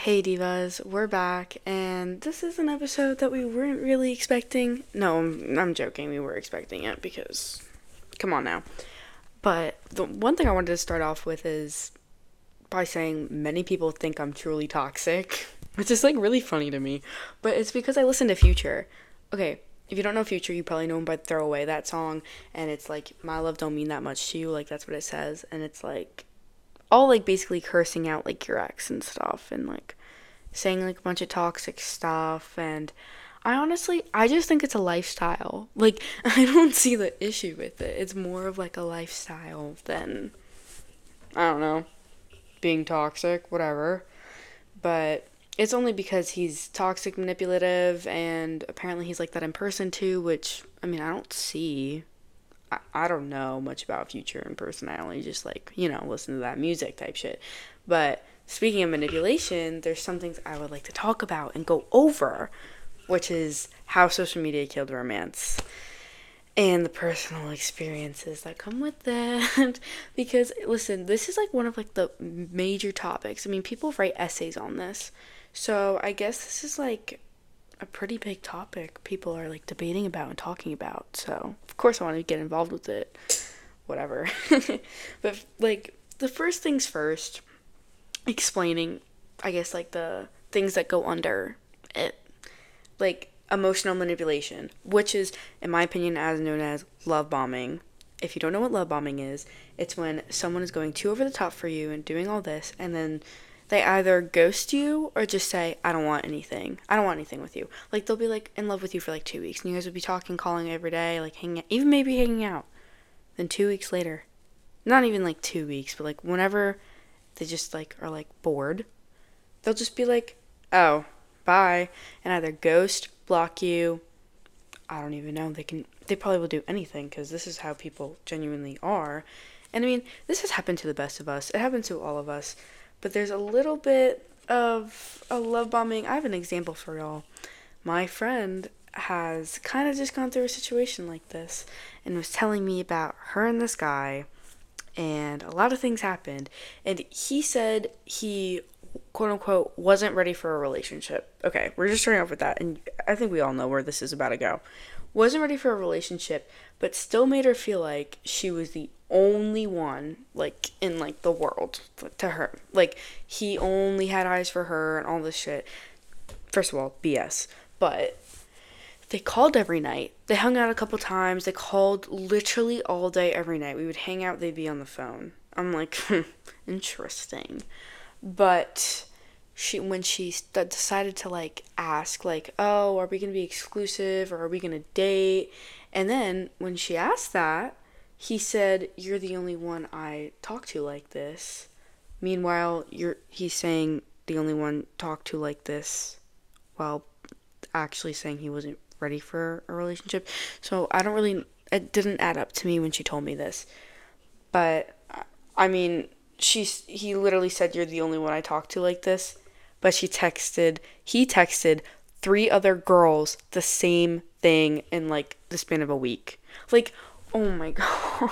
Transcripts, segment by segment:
Hey Divas, we're back, and this is an episode that we weren't really expecting. No, I'm joking, we were expecting it because, come on now. But the one thing I wanted to start off with is by saying many people think I'm truly toxic, which is like really funny to me. But it's because I listen to Future. Okay, if you don't know Future, you probably know him by Throwaway, that song, and it's like, my love don't mean that much to you, like that's what it says, and it's like, all like basically cursing out like your ex and stuff, and like saying like a bunch of toxic stuff. And I just think it's a lifestyle. Like, I don't see the issue with it. It's more of like a lifestyle than, I don't know, being toxic, whatever. But it's only because he's toxic, manipulative, and apparently he's like that in person too, which, I mean, I don't see. I don't know much about Future and personality, just like, listen to that music type shit. But speaking of manipulation, there's some things I would like to talk about and go over, which is how social media killed romance and the personal experiences that come with that. Because listen, this is like one of like the major topics. I mean, people write essays on this. So I guess this is like a pretty big topic people are like debating about and talking about. So, of course I want to get involved with it. Whatever. But like the first things first, explaining I guess like the things that go under it, like emotional manipulation, which is, in my opinion, as known as love bombing. If you don't know what love bombing is, it's when someone is going too over the top for you and doing all this, and then they either ghost you or just say, I don't want anything. I don't want anything with you. Like, they'll be like in love with you for like 2 weeks, and you guys will be talking, calling every day, like hanging, even maybe hanging out. Then 2 weeks later, not even like 2 weeks, but like whenever they just like are like bored, they'll just be like, oh, bye, and either ghost, block you. I don't even know. They probably will do anything because this is how people genuinely are. And I mean, this has happened to the best of us. It happens to all of us. But there's a little bit of a love bombing. I have an example for y'all. My friend has kind of just gone through a situation like this and was telling me about her and this guy, and a lot of things happened. And he said he, quote unquote, wasn't ready for a relationship. Okay, we're just starting off with that, and I think we all know where this is about to go. Wasn't ready for a relationship, but still made her feel like she was the only one, like, in, like, the world to her. Like, he only had eyes for her and all this shit. First of all, BS. But they called every night. They hung out a couple times. They called literally all day, every night. We would hang out, they'd be on the phone. I'm like, interesting. But when she decided to like ask, like, oh, are we gonna be exclusive or are we gonna date? And then when she asked that, he said, you're the only one I talk to like this. Meanwhile, he's saying the only one talked to like this while actually saying he wasn't ready for a relationship. So it didn't add up to me when she told me this. But I mean, he literally said, you're the only one I talk to like this. But he texted three other girls the same thing in like the span of a week. Like, oh my god.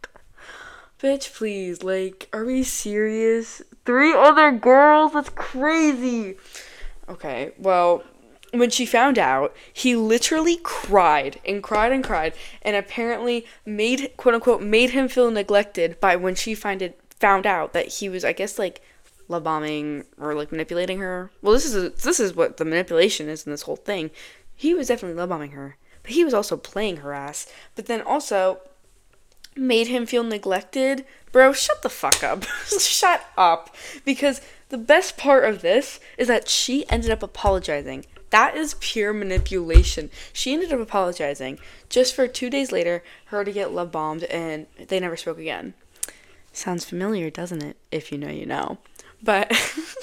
Bitch, please. Like, are we serious? Three other girls? That's crazy. Okay, well, when she found out, he literally cried and cried and cried, and apparently made, quote unquote, made him feel neglected by when she found out that he was, I guess, like, love bombing or like manipulating her. Well, this is what the manipulation is in this whole thing. He was definitely love bombing her, but he was also playing her ass. But then also made him feel neglected. Bro, shut the fuck up. Shut up. Because the best part of this is that she ended up apologizing. That is pure manipulation. She ended up apologizing just for 2 days later her to get love bombed, and they never spoke again. Sounds familiar, doesn't it? If you know, you know. But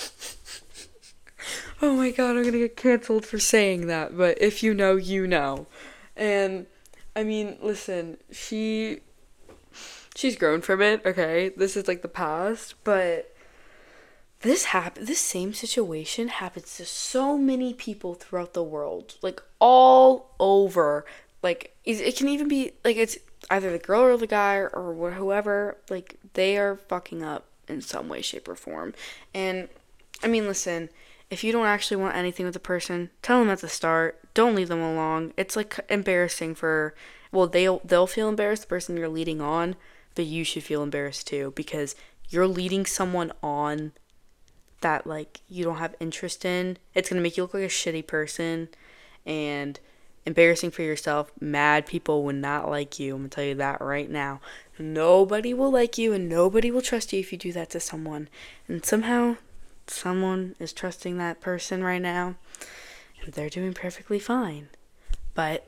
oh my god, I'm gonna get canceled for saying that. But if you know, you know. And I mean, listen, she's grown from it. Okay, this is like the past, but this same situation happens to so many people throughout the world, like all over. Like, it can even be like it's either the girl or the guy or whoever, like they are fucking up in some way, shape, or form. And I mean, listen, if you don't actually want anything with the person, tell them at the start. Don't leave them along. It's like embarrassing for, well, they'll feel embarrassed, the person you're leading on, but you should feel embarrassed too, because you're leading someone on that like you don't have interest in. It's gonna make you look like a shitty person, and embarrassing for yourself. Mad people would not like you. I'm gonna tell you that right now. Nobody will like you and nobody will trust you if you do that to someone. And somehow someone is trusting that person right now and they're doing perfectly fine. But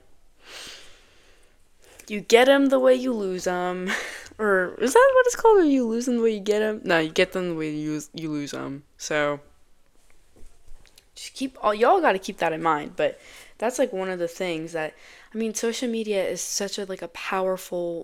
you get them the way you lose them. Or is that what it's called? Or you lose them the way you get them? No, you get them the way you lose them. So just y'all got to keep that in mind. But that's like one of the things that, I mean, social media is such a like a powerful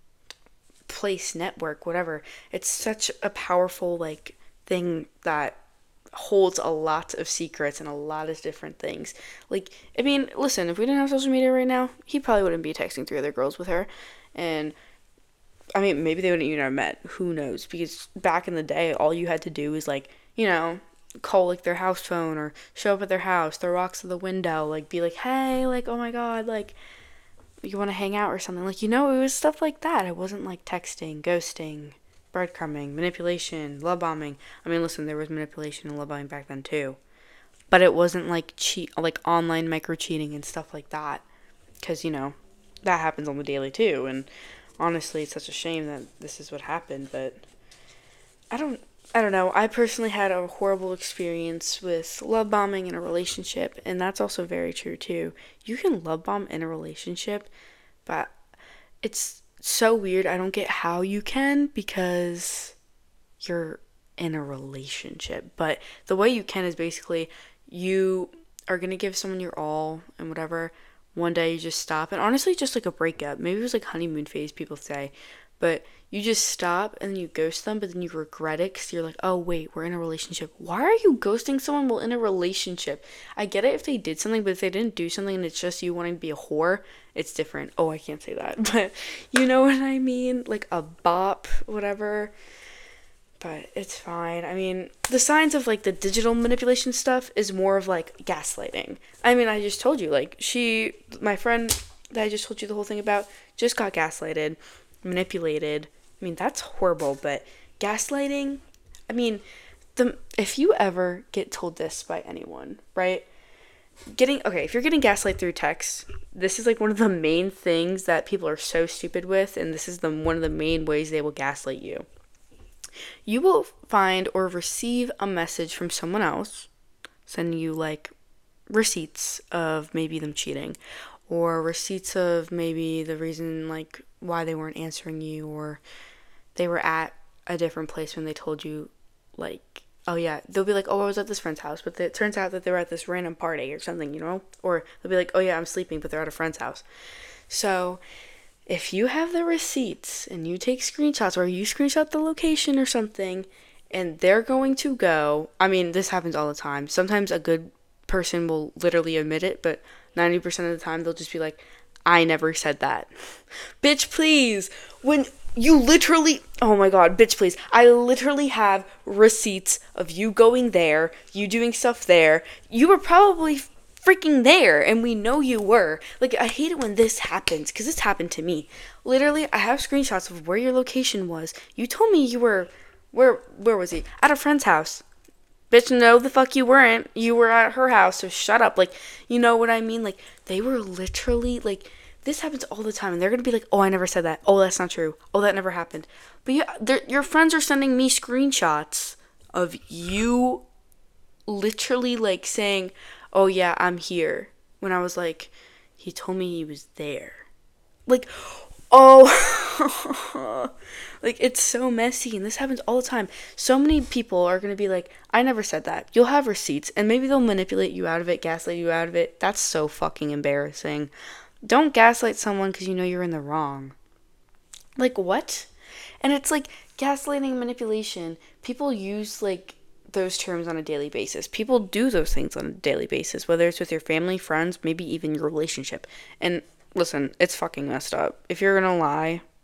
place, network, whatever. It's such a powerful like thing that holds a lot of secrets and a lot of different things. Like, I mean, listen, if we didn't have social media right now, he probably wouldn't be texting 3 other girls with her. And I mean, maybe they wouldn't even have met. Who knows? Because back in the day, all you had to do was like, call like their house phone or show up at their house, throw rocks at the window, like be like, hey, like, oh my god, like, you want to hang out or something. Like, it was stuff like that. It wasn't like texting, ghosting, breadcrumbing, manipulation, love bombing. I mean, listen, there was manipulation and love bombing back then too. But it wasn't like like online micro cheating and stuff like that. Because, that happens on the daily too. And honestly, it's such a shame that this is what happened. But I don't know. I personally had a horrible experience with love bombing in a relationship, and that's also very true too. You can love bomb in a relationship, but it's so weird. I don't get how you can, because you're in a relationship. But the way you can is basically you are going to give someone your all and whatever. One day you just stop, and honestly, just like a breakup. Maybe it was like honeymoon phase, people say. But you just stop and then you ghost them, but then you regret it because you're like, oh, wait, we're in a relationship. Why are you ghosting someone while in a relationship? I get it if they did something, but if they didn't do something and it's just you wanting to be a whore, it's different. Oh, I can't say that. But you know what I mean? Like a bop, whatever. But it's fine. I mean, the signs of like the digital manipulation stuff is more of like gaslighting. I mean, I just told you, like, my friend that I just told you the whole thing about, just got gaslighted, manipulated. I mean, that's horrible, but gaslighting, I mean, if you ever get told this by anyone, right? If you're getting gaslight through text, this is like one of the main things that people are so stupid with, and this is one of the main ways they will gaslight you. You will find or receive a message from someone else sending you like receipts of maybe them cheating, or receipts of maybe the reason like why they weren't answering you, or they were at a different place when they told you, like, oh yeah, they'll be like, oh, I was at this friend's house, but it turns out that they were at this random party or something, or they'll be like, oh yeah, I'm sleeping, but they're at a friend's house. So if you have the receipts and you take screenshots, or you screenshot the location or something, and they're going to go, I mean, this happens all the time. Sometimes a good person will literally admit it, but 90% of the time they'll just be like, I never said that. Bitch, please. When you literally, oh my god, bitch, please. I literally have receipts of you going there, you doing stuff there. You were probably freaking there, and we know you were. Like, I hate it when this happens, because this happened to me. Literally, I have screenshots of where your location was. You told me you were, where was he? At a friend's house. Bitch, no, the fuck you weren't. You were at her house, so shut up. Like, you know what I mean? Like, they were literally, like, this happens all the time, and they're gonna be like, oh, I never said that. Oh, that's not true. Oh, that never happened. But yeah, your friends are sending me screenshots of you literally, like, saying, oh, yeah, I'm here. When I was like, he told me he was there. Like, oh, like, it's so messy, and this happens all the time. So many people are going to be like, I never said that. You'll have receipts, and maybe they'll manipulate you out of it, gaslight you out of it. That's so fucking embarrassing. Don't gaslight someone because you know you're in the wrong. Like, what? And it's like, gaslighting, manipulation, people use, like, those terms on a daily basis. People do those things on a daily basis, whether it's with your family, friends, maybe even your relationship. And listen, it's fucking messed up. If you're gonna lie,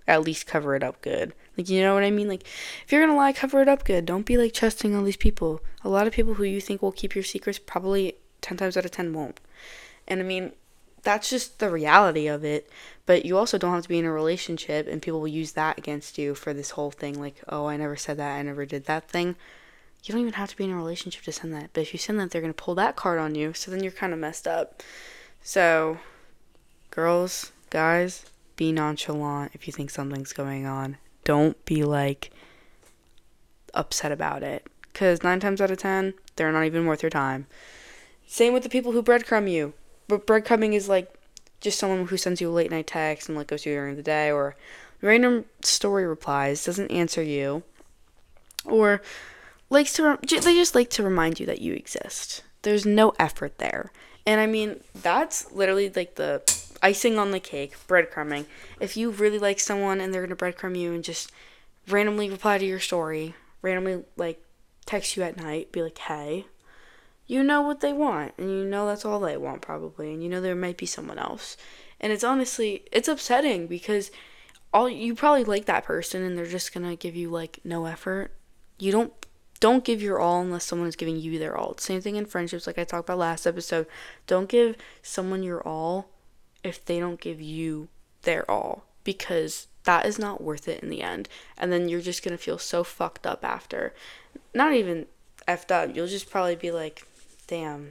at least cover it up good. Like, you know what I mean? Like, if you're gonna lie, cover it up good. Don't be like trusting all these people. A lot of people who you think will keep your secrets probably 10 times out of 10 won't. And I mean, that's just the reality of it. But you also don't have to be in a relationship and people will use that against you for this whole thing. Like, oh, I never said that, I never did that thing. You don't even have to be in a relationship to send that. But if you send that, they're going to pull that card on you. So then you're kind of messed up. So, girls, guys, be nonchalant if you think something's going on. Don't be like upset about it. Because 9 times out of 10, they're not even worth your time. Same with the people who breadcrumb you. But breadcrumbing is like just someone who sends you a late night text and like goes to you during the day, or random story replies, doesn't answer you, or they just like to remind you that you exist. There's no effort there. And I mean, that's literally like the icing on the cake, breadcrumbing. If you really like someone and they're going to breadcrumb you and just randomly reply to your story, randomly like text you at night, be like, hey, you know what they want, and you know that's all they want probably, and you know there might be someone else. And it's honestly, it's upsetting because you probably like that person and they're just going to give you like no effort. You don't give your all unless someone is giving you their all. Same thing in friendships, like I talked about last episode. Don't give someone your all if they don't give you their all, because that is not worth it in the end. And then you're just going to feel so fucked up after. Not even effed up. You'll just probably be like, damn.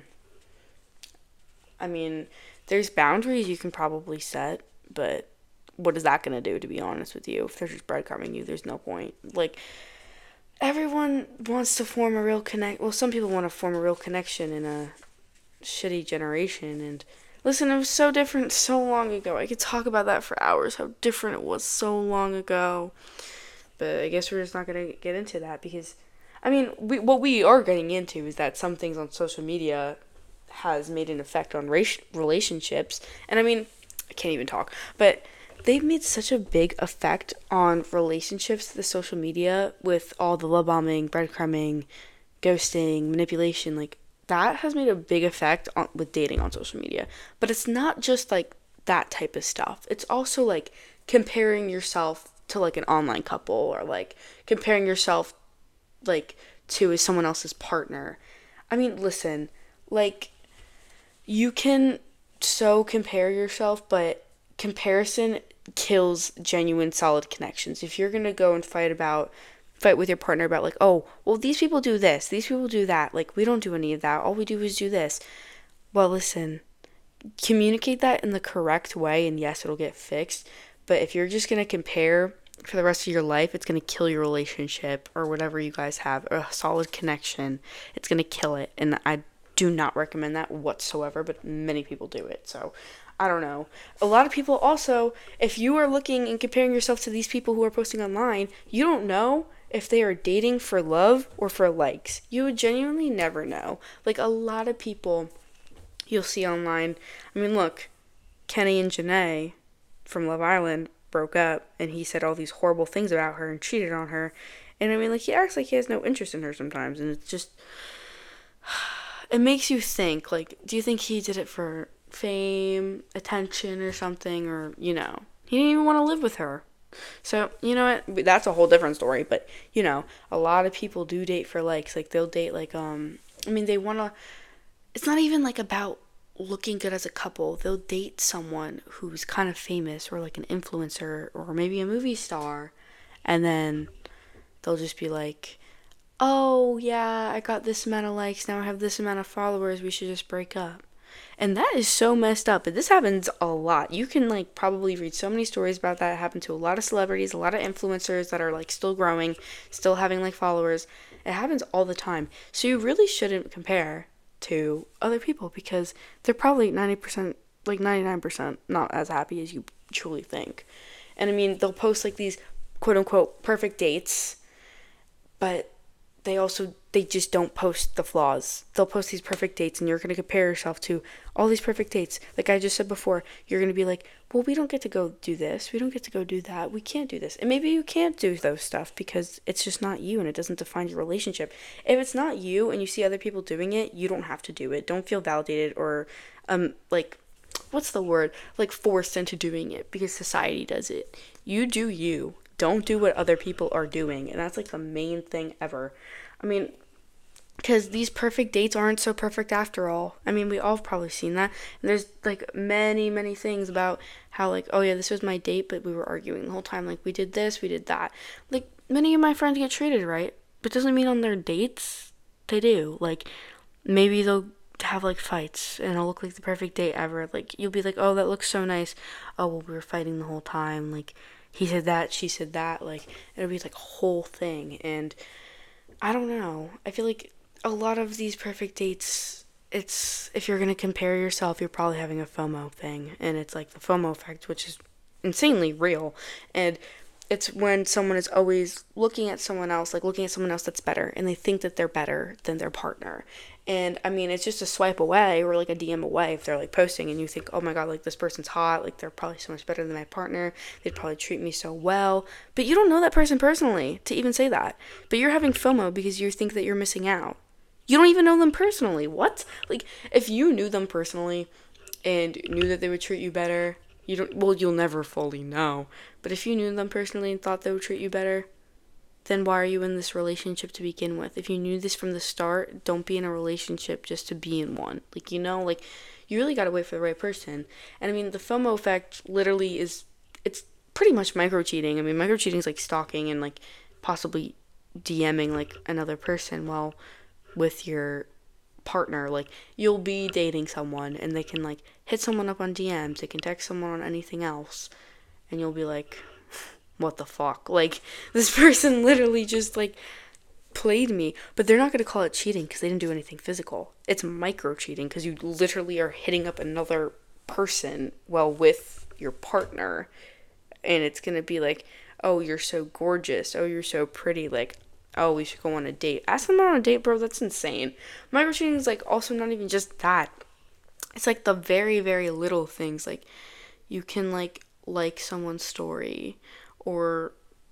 I mean, there's boundaries you can probably set, but what is that going to do, to be honest with you? If they're just breadcrumbing you, there's no point. Like, everyone wants to form a real some people want to form a real connection in a shitty generation. And listen, it was so different so long ago. I could talk about that for hours, how different it was so long ago. But I guess we're just not going to get into that because, I mean, what we are getting into is that some things on social media has made an effect on relationships. And I mean, I can't even talk, but they've made such a big effect on relationships, the social media, with all the love bombing, breadcrumbing, ghosting, manipulation. Like, that has made a big effect with dating on social media. But it's not just like that type of stuff. It's also like comparing yourself to like an online couple, or like comparing yourself like to someone else's partner. I mean, listen, like, you can so compare yourself, but comparison kills genuine solid connections. If you're gonna go and fight with your partner about like, oh, well, these people do this, these people do that, like, we don't do any of that, all we do is do this. Well, listen, communicate that in the correct way, and yes, it'll get fixed. But if you're just gonna compare for the rest of your life, it's gonna kill your relationship or whatever you guys have, a solid connection. It's gonna kill it, and I do not recommend that whatsoever, but many people do it. So I don't know. A lot of people also, if you are looking and comparing yourself to these people who are posting online, you don't know if they are dating for love or for likes. You would genuinely never know. Like, a lot of people you'll see online. I mean, look, Kenny and Janae from Love Island broke up, and he said all these horrible things about her and cheated on her. And I mean, like, he acts like he has no interest in her sometimes, and it's just, it makes you think, like, do you think he did it for fame, attention, or something? Or, you know, he didn't even want to live with her. So, you know what, that's a whole different story. But, you know, a lot of people do date for likes. Like, they'll date, like, I mean, they want to, it's not even, like, about looking good as a couple. They'll date someone who's kind of famous, or, like, an influencer, or maybe a movie star. And then they'll just be like, oh, yeah, I got this amount of likes, now I have this amount of followers, we should just break up. And that is so messed up. But this happens a lot. You can, like, probably read so many stories about that. It happened to a lot of celebrities, a lot of influencers that are, like, still growing, still having, like, followers. It happens all the time. So you really shouldn't compare to other people, because they're probably 90%, like 99% not as happy as you truly think. And I mean, they'll post, like, these quote-unquote perfect dates, but they just don't post the flaws. They'll post these perfect dates, and you're going to compare yourself to all these perfect dates. Like I just said before, you're going to be like, well, we don't get to go do this, we don't get to go do that, we can't do this. And maybe you can't do those stuff because it's just not you, and it doesn't define your relationship. If it's not you and you see other people doing it, you don't have to do it. Don't feel validated or like, what's the word? Like forced into doing it because society does it. You do you. Don't do what other people are doing. And that's like the main thing ever. I mean, because these perfect dates aren't so perfect after all. I mean, we all have probably seen that. And there's like many, many things about how, like, oh yeah, this was my date, but we were arguing the whole time. Like, we did this, we did that. Like, many of my friends get treated right, but doesn't mean on their dates they do. Like, maybe they'll have like fights and it'll look like the perfect date ever. Like, you'll be like, oh, that looks so nice. Oh, well, we were fighting the whole time. Like, he said that, she said that. Like, it'll be like a whole thing. And I don't know. I feel like a lot of these perfect dates, it's if you're gonna compare yourself, you're probably having a FOMO thing, and it's like the FOMO effect, which is insanely real, and it's when someone is always looking at someone else, like looking at someone else that's better, and they think that they're better than their partner. And I mean, it's just a swipe away or like a DM away if they're like posting and you think, oh my god, like this person's hot, like they're probably so much better than my partner, they'd probably treat me so well. But you don't know that person personally to even say that. But you're having FOMO because you think that you're missing out. You don't even know them personally. What? Like, if you knew them personally and knew that they would treat you better, you'll never fully know. But if you knew them personally and thought they would treat you better, then why are you in this relationship to begin with? If you knew this from the start, don't be in a relationship just to be in one. Like, like, you really gotta wait for the right person. And I mean, the FOMO effect literally it's pretty much micro cheating. I mean, micro cheating is like stalking and like possibly DMing like another person while with your partner. Like, you'll be dating someone and they can like hit someone up on DMs, they can text someone on anything else, and you'll be like, what the fuck? Like, this person literally just like played me. But they're not going to call it cheating because they didn't do anything physical. It's micro cheating because you literally are hitting up another person while with your partner, and it's going to be like, oh, you're so gorgeous, oh, you're so pretty, like, oh, we should go on a date. Ask them on a date, bro. That's insane. Micro cheating is like also not even just that. It's like the very, very little things. Like, you can like someone's story, or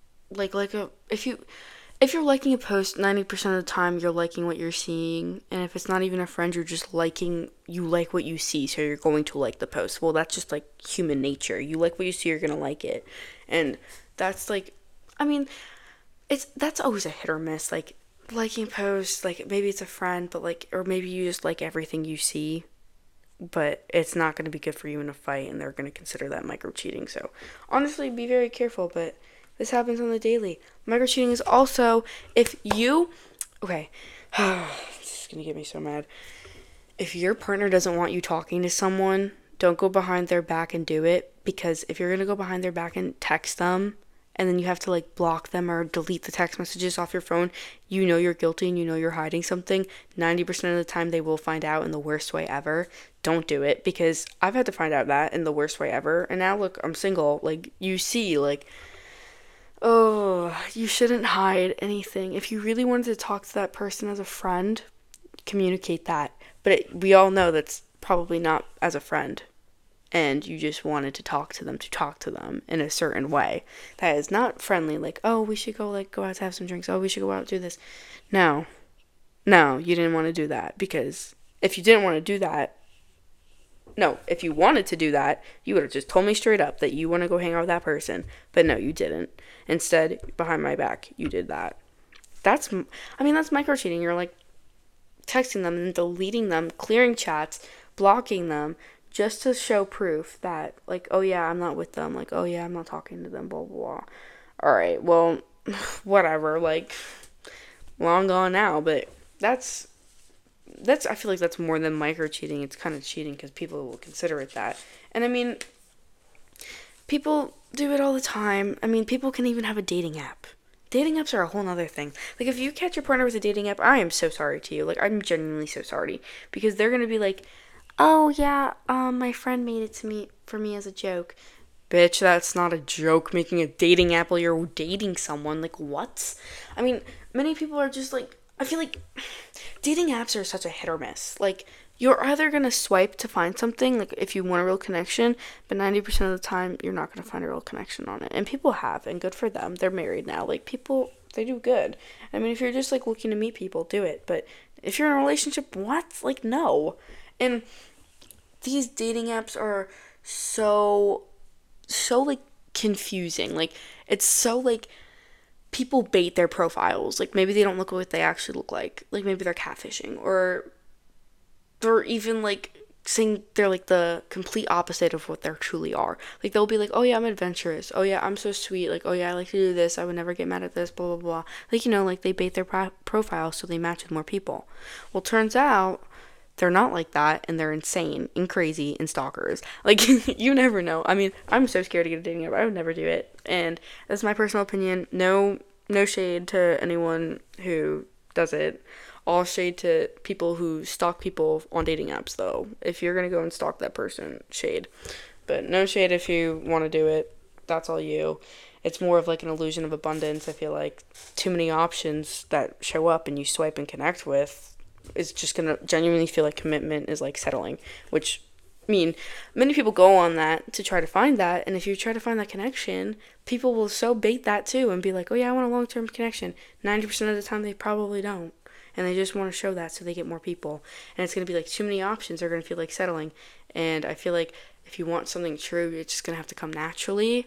if you're liking a post, 90% of the time you're liking what you're seeing, and if it's not even a friend, you're just you like what you see, so you're going to like the post. Well, that's just like human nature. You like what you see, you're gonna like it. And that's like, I mean, that's always a hit or miss. Like, liking posts, like maybe it's a friend, but like, or maybe you just like everything you see, but it's not going to be good for you in a fight, and they're going to consider that micro cheating. So honestly, be very careful. But this happens on the daily. Micro cheating is also if you, okay, this is going to get me so mad. If your partner doesn't want you talking to someone, don't go behind their back and do it, because if you're going to go behind their back and text them, and then you have to like block them or delete the text messages off your phone, you know you're guilty and you know you're hiding something. 90% of the time they will find out in the worst way ever. Don't do it, because I've had to find out that in the worst way ever, and now look, I'm single. Like, you see, like, oh, you shouldn't hide anything. If you really wanted to talk to that person as a friend, communicate that. But we all know that's probably not as a friend, and you just wanted to talk to them in a certain way that is not friendly. Like, oh, we should go out to have some drinks. Oh, we should go out and do this. No, you didn't want to do that, because if you didn't want to do that, if you wanted to do that, you would have just told me straight up that you want to go hang out with that person. But no, you didn't. Instead, behind my back, you did that. That's micro cheating. You're like texting them and deleting them, clearing chats, blocking them, just to show proof that, like, oh yeah, I'm not with them. Like, oh yeah, I'm not talking to them, blah, blah, blah. Alright, well, whatever. Like, long gone now, but that's I feel like that's more than micro cheating. It's kind of cheating because people will consider it that. And I mean, people do it all the time. I mean, people can even have a dating app. Dating apps are a whole nother thing. Like, if you catch your partner with a dating app, I am so sorry to you. Like, I'm genuinely so sorry, because they're gonna be like, oh yeah, my friend made it for me as a joke. Bitch, that's not a joke. Making a dating app while you're dating someone, like, what? I mean, many people are just like, I feel like dating apps are such a hit or miss. Like, you're either going to swipe to find something, like, if you want a real connection, but 90% of the time, you're not going to find a real connection on it. And people have, and good for them. They're married now. Like, people, they do good. I mean, if you're just, like, looking to meet people, do it. But if you're in a relationship, what? Like, no. And these dating apps are so like confusing. Like it's so like people bait their profiles. Like maybe they don't look like what they actually look like. Like maybe they're catfishing, or they're even like saying they're like the complete opposite of what they truly are. Like they'll be like, "Oh yeah, I'm adventurous. Oh yeah, I'm so sweet. Like, oh yeah, I like to do this. I would never get mad at this. Blah blah blah." Like like they bait their profile so they match with more people. Well, turns out they're not like that, and they're insane and crazy and stalkers. Like you never know. I mean, I'm so scared to get a dating app. I would never do it, and that's my personal opinion. No shade to anyone who does it. All shade to people who stalk people on dating apps, though. If you're gonna go and stalk that person, shade. But no shade if you want to do it. That's all you. It's more of like an illusion of abundance. I feel like too many options that show up and you swipe and connect with is just gonna genuinely feel like commitment is like settling, which I mean, many people go on that to try to find that, and if you try to find that connection, people will so bait that too and be like, oh yeah, I want a long term connection. 90% of the time, they probably don't. And they just want to show that so they get more people. And it's going to be like too many options are going to feel like settling. And I feel like if you want something true, it's just going to have to come naturally.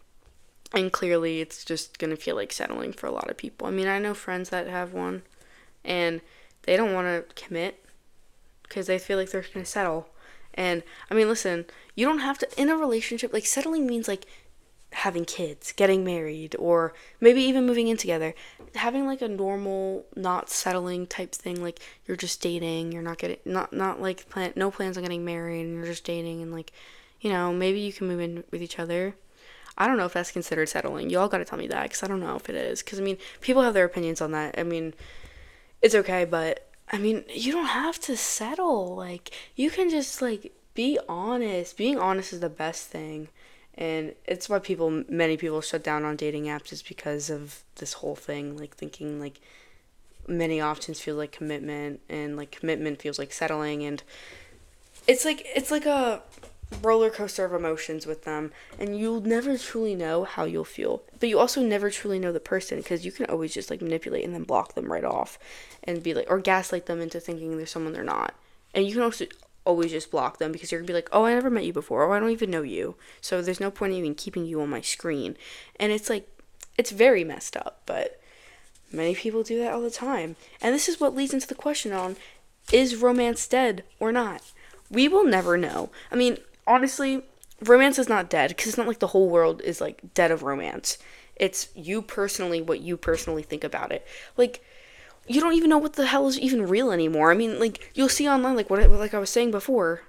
And clearly, it's just going to feel like settling for a lot of people. I mean, I know friends that have one, and they don't want to commit because they feel like they're going to settle. And I mean, listen, you don't have to, in a relationship, like settling means like having kids, getting married, or maybe even moving in together. Having like a normal, not settling type thing, like you're just dating, you're not getting, not like no plans on getting married, and you're just dating, and like, maybe you can move in with each other. I don't know if that's considered settling. Y'all gotta tell me that, because I don't know if it is. Because I mean, people have their opinions on that. I mean, it's okay, but I mean, you don't have to settle. Like, you can just like be honest. Being honest is the best thing. And it's why many people shut down on dating apps, is because of this whole thing, like thinking like many options feel like commitment, and like commitment feels like settling, and it's like a roller coaster of emotions with them, and you'll never truly know how you'll feel, but you also never truly know the person, because you can always just like manipulate and then block them right off, and be like, or gaslight them into thinking they're someone they're not. And you can also always just block them, because you're gonna be like, oh, I never met you before, or I don't even know you, so there's no point in even keeping you on my screen. And it's like, it's very messed up, but many people do that all the time. And this is what leads into the question on, is romance dead or not? We will never know. I mean, honestly, romance is not dead, because it's not like the whole world is like dead of romance. It's you personally, what you personally think about it. Like, you don't even know what the hell is even real anymore. I mean, like, you'll see online, like I was saying before,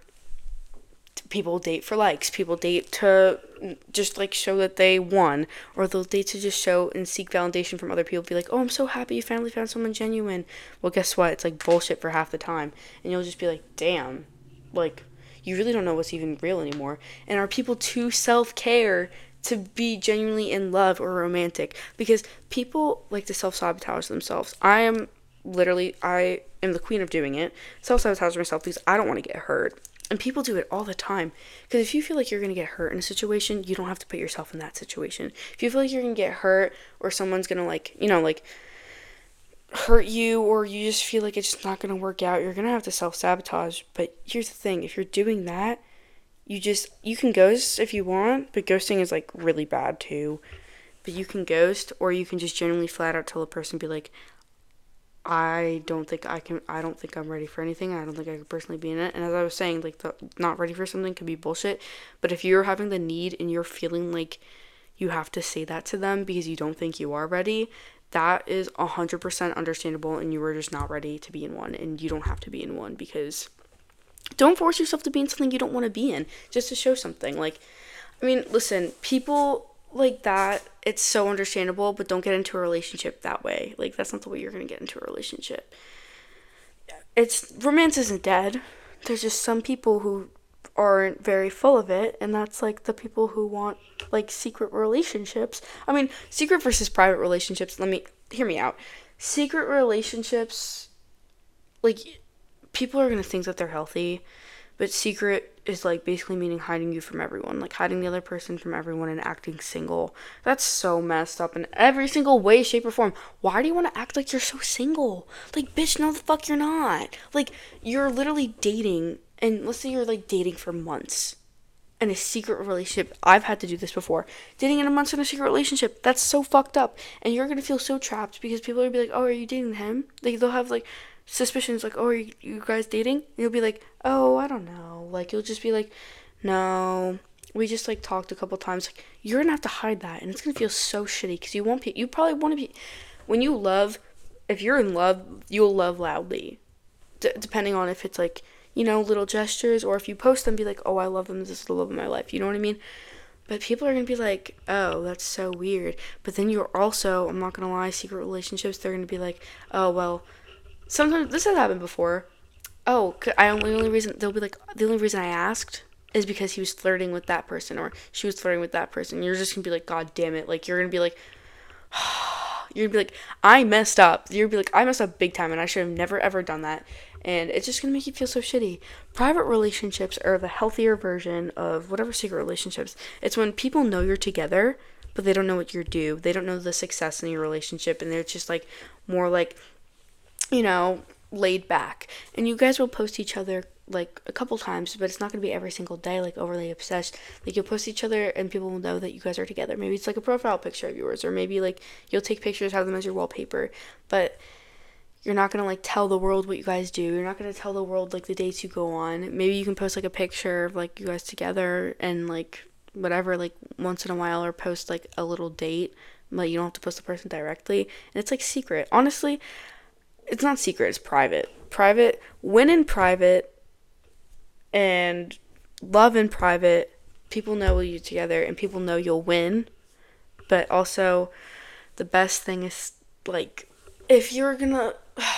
people date for likes. People date to just like show that they won, or they'll date to just show and seek validation from other people. Be like, oh, I'm so happy you finally found someone genuine. Well, guess what? It's like bullshit for half the time, and you'll just be like, damn, like, you really don't know what's even real anymore. And are people too self-care to be genuinely in love or romantic? Because people like to self-sabotage themselves. I am the queen of doing it. Self-sabotage myself because I don't want to get hurt. And people do it all the time. Because if you feel like you're going to get hurt in a situation, you don't have to put yourself in that situation. If you feel like you're going to get hurt, or someone's going to like hurt you, or you just feel like it's just not going to work out, you're going to have to self-sabotage. But here's the thing. If you're doing that, you can ghost if you want, but ghosting is like really bad too. But you can ghost, or you can just generally flat out tell a person, be like, I don't think I'm ready for anything. I don't think I could personally be in it. And as I was saying, like, the not ready for something could be bullshit. But if you're having the need and you're feeling like you have to say that to them because you don't think you are ready, that is 100% understandable, and you are just not ready to be in one, and you don't have to be in one, because don't force yourself to be in something you don't want to be in just to show something. Like, I mean, listen, people like that, it's so understandable, but don't get into a relationship that way. Like, that's not the way you're going to get into a relationship. Romance isn't dead. There's just some people who aren't very full of it, and that's like the people who want like secret relationships. I mean, secret versus private relationships, hear me out. Secret relationships, like, people are going to think that they're healthy, but secret is like basically meaning hiding you from everyone, like hiding the other person from everyone and acting single. That's so messed up in every single way, shape, or form. Why do you want to act like you're so single? Like, bitch, no, the fuck you're not. Like, you're literally dating And let's say you're like dating for months in a secret relationship. I've had to do this before. Dating in a month in a secret relationship. That's so fucked up. And you're gonna feel so trapped because people are gonna be like, oh, are you dating him? Like, they'll have like suspicions like, oh, are you guys dating? And you'll be like, oh, I don't know. Like, you'll just be like, no, we just like talked a couple times. Like, you're gonna have to hide that, and it's gonna feel so shitty because you won't be. You probably want to be. When you love, if you're in love, you'll love loudly. Depending on if it's like, little gestures, or if you post them, be like, oh, I love them, this is the love of my life, you know what I mean? But people are gonna be like, oh, that's so weird. But then you're also, I'm not gonna lie, secret relationships, they're gonna be like, oh, well, sometimes, this has happened before. Oh, they'll be like, the only reason I asked is because he was flirting with that person, or she was flirting with that person. You're just gonna be like, god damn it, like, you're gonna be like, you're gonna be like, I messed up. You're gonna be like, I messed up big time, and I should have never ever done that. And it's just gonna make you feel so shitty. Private relationships are the healthier version of whatever secret relationships. It's when people know you're together, but they don't know what you do. They don't know the success in your relationship, and they're just like more like, laid back. And you guys will post each other like a couple times, but it's not going to be every single day, like overly obsessed. Like, you'll post each other and people will know that you guys are together. Maybe it's like a profile picture of yours, or maybe like you'll take pictures, have them as your wallpaper, but you're not going to like tell the world what you guys do. You're not going to tell the world like the dates you go on. Maybe you can post like a picture of like you guys together and like whatever, like once in a while, or post like a little date, but you don't have to post the person directly. And it's like secret. Honestly, it's not secret, it's private. Win in private and love in private. People know you together, and people know you'll win. But also, the best thing is, like, if you're gonna,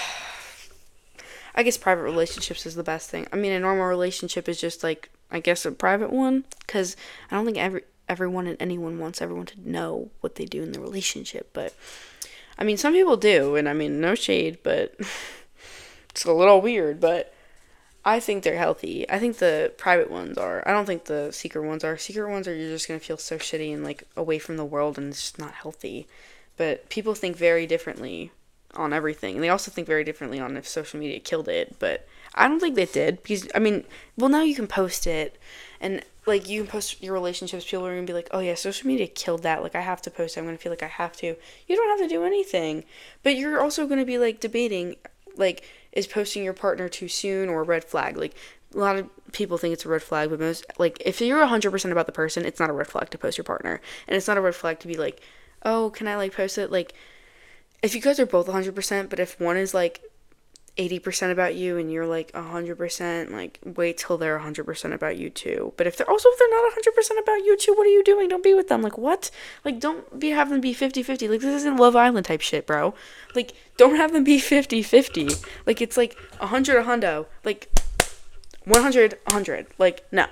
I guess private relationships is the best thing. I mean, a normal relationship is just like, I guess, a private one, because I don't think everyone and anyone wants everyone to know what they do in the relationship. But I mean, some people do, and I mean, no shade, but it's a little weird. But I think they're healthy. I think the private ones are. I don't think the secret ones are. Secret ones are, you're just gonna feel so shitty and like away from the world, and it's just not healthy. But people think very differently on everything, and they also think very differently on if social media killed it. But I don't think they did, because I mean, well, now you can post it, and like, you can post your relationships. People are gonna be like, oh yeah, social media killed that, like, I have to post it. I'm gonna feel like I have to. You don't have to do anything. But you're also gonna be like debating, like, is posting your partner too soon or a red flag? Like, a lot of people think it's a red flag, but most, like, if you're 100% about the person, it's not a red flag to post your partner. And it's not a red flag to be like, oh, can I like post it? Like, if you guys are both 100%, but if one is like 80% about you and you're like 100%, like, wait till they're 100% about you too. But if they're not 100% about you too, what are you doing? Don't be with them. Like, what? Like, have them be 50-50. Like, this isn't Love Island type shit, bro. Like, don't have them be 50-50. Like, it's like 100 a hundo. Like, 100 100. Like, no.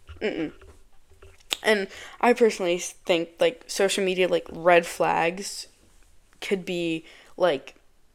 And I personally think, like, social media, like, red flags could be like,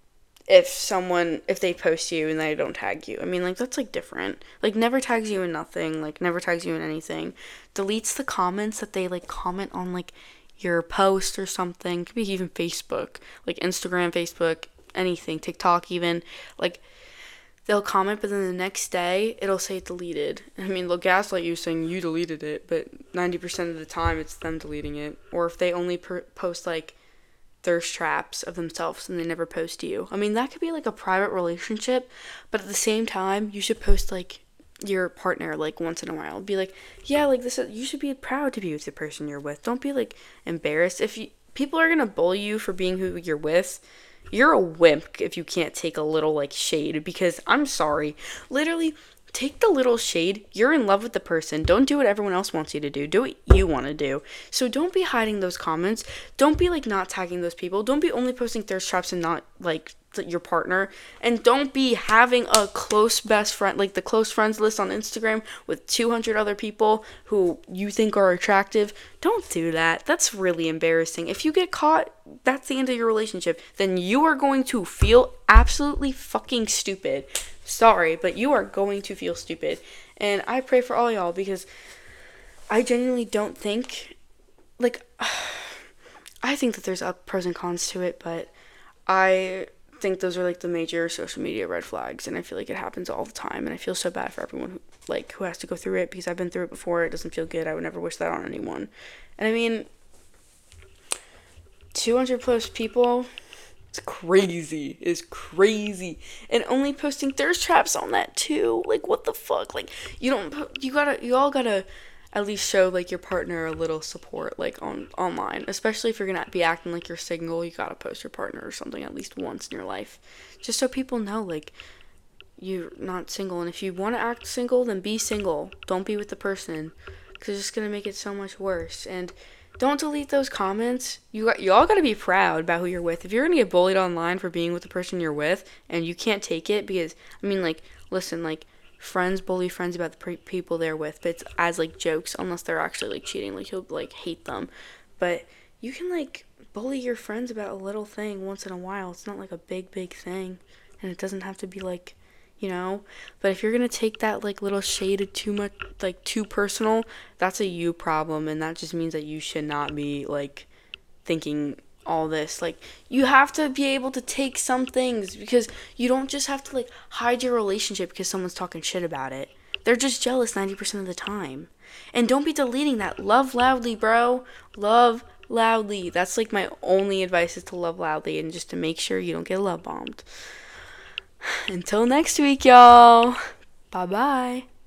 if they post you and they don't tag you. I mean, like, that's like different. Like, never tags you in nothing, like, never tags you in anything. Deletes the comments that they like comment on like your post or something. Could be even Facebook, like Instagram, Facebook, anything, TikTok even. Like, they'll comment, but then the next day it'll say deleted. I mean, they'll gaslight you saying you deleted it, but 90% of the time it's them deleting it. Or if they only post like thirst traps of themselves and they never post you. I mean, that could be like a private relationship, but at the same time, you should post like your partner like once in a while. Be like, yeah, like this, you should be proud to be with the person you're with. Don't be like embarrassed. If people are gonna bully you for being who you're with, you're a wimp if you can't take a little like shade, because I'm sorry, literally, take the little shade. You're in love with the person. Don't do what everyone else wants you to do. Do what you want to do. So don't be hiding those comments. Don't be like not tagging those people. Don't be only posting thirst traps and not like your partner. And don't be having a close best friend, like the close friends list on Instagram with 200 other people who you think are attractive. Don't do that. That's really embarrassing. If you get caught, that's the end of your relationship. Then you are going to feel absolutely fucking stupid. Sorry, but you are going to feel stupid. And I pray for all y'all, because I genuinely don't think, like, I think that there's pros and cons to it, but I think those are like the major social media red flags, and I feel like it happens all the time, and I feel so bad for everyone who has to go through it, because I've been through it before. It doesn't feel good. I would never wish that on anyone. And I mean, 200 plus people, it's crazy. It's crazy. And only posting thirst traps on that too. Like, what the fuck? Like, you all gotta at least show like your partner a little support, like online. Especially if you're gonna be acting like you're single, you gotta post your partner or something at least once in your life, just so people know like you're not single. And if you want to act single, then be single. Don't be with the person, because it's just gonna make it so much worse. And don't delete those comments. You all gotta be proud about who you're with. If you're gonna get bullied online for being with the person you're with, and you can't take it, because I mean, like, listen, like, friends bully friends about the people they're with, but it's as like jokes, unless they're actually like cheating. Like, you'll like hate them, but you can like bully your friends about a little thing once in a while. It's not like a big thing, and it doesn't have to be like, you know. But if you're gonna take that like little shade too much, like too personal, that's a you problem, and that just means that you should not be like thinking all this. Like, you have to be able to take some things, because you don't just have to like hide your relationship because someone's talking shit about it. They're just jealous 90% of the time. And don't be deleting that. Love loudly, bro. Love loudly. That's like my only advice, is to love loudly, and just to make sure you don't get love bombed. Until next week, y'all. Bye bye.